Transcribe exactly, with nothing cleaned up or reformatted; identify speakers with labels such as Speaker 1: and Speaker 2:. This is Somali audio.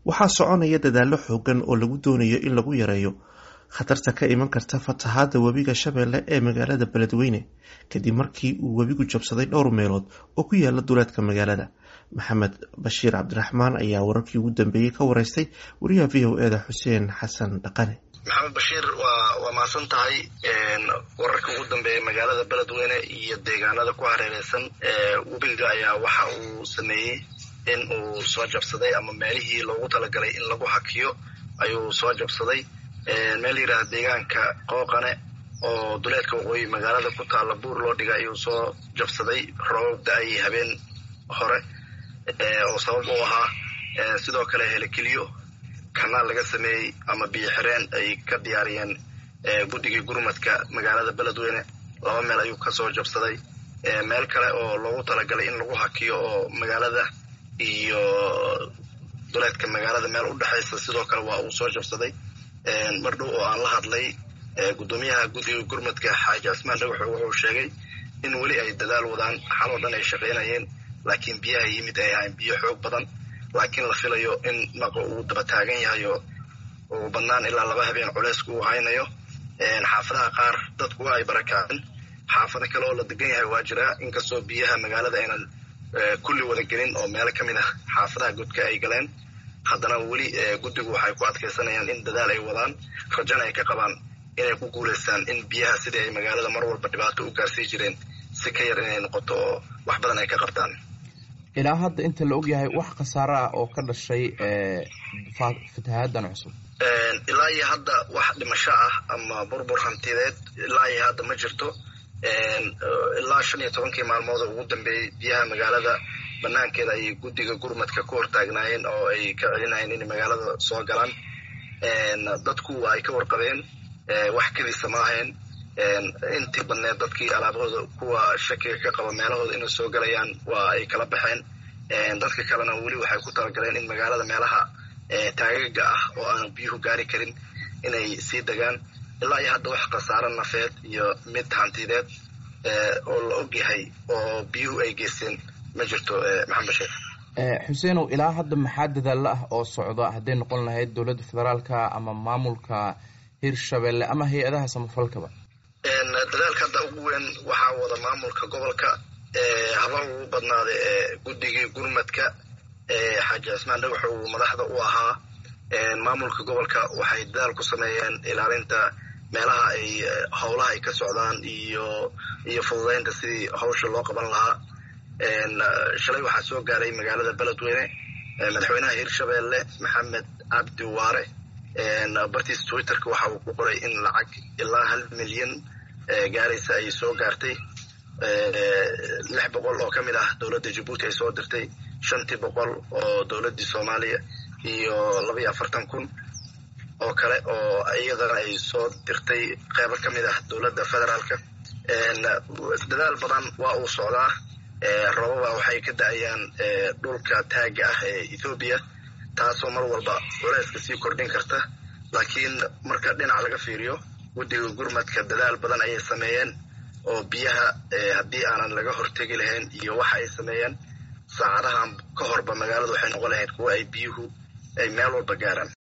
Speaker 1: waxaa soconaya dadaallo xoogan oo lagu doonayo in lagu yareeyo khatarta ka iman karta fatahaada webiga Shabeelle ee magaalada Beledweyne kadib markii uu webigu jabsaday dhowr meelood oo ku yaala duleedka magaalada. Maxamed Bashiir Cabdiraxmaan ayaa wararkii ugu dambeeyay ka wareystay wariyaha V O A da Xuseen Xasan Dhaqane.
Speaker 2: Maxamed Bashiir waa waa maasan tahay een wararka ugu dambeeyay magaalada Beledweyne iyo deegaanada ku hareeraysan ee webiga ayaa waxa uu sameeyay in uu soo jabsaday ama meelihii loogu talagalay in lagu hakiyo ayuu soo jabsaday ee meel yiraahdo deegaanka Qooqane oo duleedka waqooyi magaalada ku taala buur loo dhigay ayuu soo jabsaday roob da'ay habeen hore ee oo sabab u ahaa sidoo kale helikiliyo kanaal laga sameeyay ama biyo xireen ay ka diyaariyeen guddiga gurmadka magaalada Beledweyne laba meel ayuu ka soo jabsaday meel kale oo loogu talagalay in lagu hakiyo oo magaalada iyo duleedka magaalada meel u dhaxaysa sidoo kale waa uu soo jabsaday mar dhow oo aan la hadlay gudoomiyaha guddiga gurmadka Xaaji Asmaan Dhagax wuxuu sheegay in wali ay dadaal wadaan xal oo dhan ay shaqeynayeen laakiin biyaha yimid ay ahayn biyo xoog badan laakiin la filayo in naqo uu daba taagan yahay oo banaan ilaa laba habeen culays ku haynayo een xaafadaha qaar dadku ay barakaceen xaafado kale oo la degan yahay waa jira inkastoo biyaha magaalada aynan kulli wada gelin oo meel ka mid ah xaafadaha godka ay galeen haddana wali guddigu waxay ku adkeysanayaan in dadaal ay wadaan rajana ay ka qabaan inay ku guuleystaan in biyaha sidii ay magaalada mar walba dhibaato u gaarsiin jireen si ka yar inay noqoto oo wax badan ay ka qabtaan.
Speaker 3: ilaa hadda inta la og yahay wax khasaare ah oo ka dhashay fatahaaddan cusub
Speaker 2: ilaa iyo hadda wax dhimasho ah ama burbur hantideed ilaa iyo hadda ma jirto ilaa shan iyo tobankii maalmood ugu dambeeyay biyaha magaalada banaankeeda ay guddiga gurmadka ku hortaagnaayeen oo ay ka celinayeen in magaalada soo galaan dadku ay ka warqabeen wax kadisa ma ahayn intii badneed dadkii alaabahooda kuwa shakiga ka qaba meelahooda inay soo galayaan waa ay kala baxeen dadka kalena weli waxay ku talagaleen in magaalada meelaha taagaga ah oo aan biyuhu gaari karin inay sii degaan ilaa iyo hadda wax khasaare nafeed iyo mid hantideed oo la og yahay oo biyuhu ay geysteen ma jirto. Maxamed Bashiir
Speaker 3: Xuseenow ilaa hadda maxaa dadaal ah oo socda hadday noqon lahayd dowladda federaalka ama maamulka Hirshabeelle ama hay'adaha samafalkaba
Speaker 2: dadaalka hadda ugu weyn waxaa wada maamulka gobolka haba ugu badnaaday guddigii gurmadka Xaaji Asmaan Dhagax uu madaxda u ahaa maamulka gobolka waxay dadaal ku sameeyeen ilaalinta meelaha ay howlaha ay ka socdaan iyo iyo fududeynta sidii hawsha loo qaban lahaa shalay waxaa soo gaaray magaalada Beledweyne madaxweynaha Hirshabeelle Maxamed Cabdi Waare bartiis Twitterka waxa uu ku qoray in lacag ilaa hal milyan gaaraysa ay soo gaartay lix boqol oo ka mid ah dowladda Djibouti ay soo dirtay shantii boqol oo dowladda Soomaaliya iyo laba iyo afartan kun oo kale oo iyadana ay soo dirtay qayb ka mid ah dowladda federaalka dadaal badan waa uu socdaa roobaba waxay ka da'ayaan dhulka taaga ah ee Ethiopia taasoo mar walba culayska sii kordhin karta laakiin marka dhinac laga fiiriyo guddiga gurmadka dadaal badan ayay sameeyeen oo biyaha haddii aanan laga hortegi lahayn iyo waxa ay sameeyeen saacadahan ka horba magaaladu waxay noqon lahayd kuwa ay biyuhu ay meel walba gaaraan.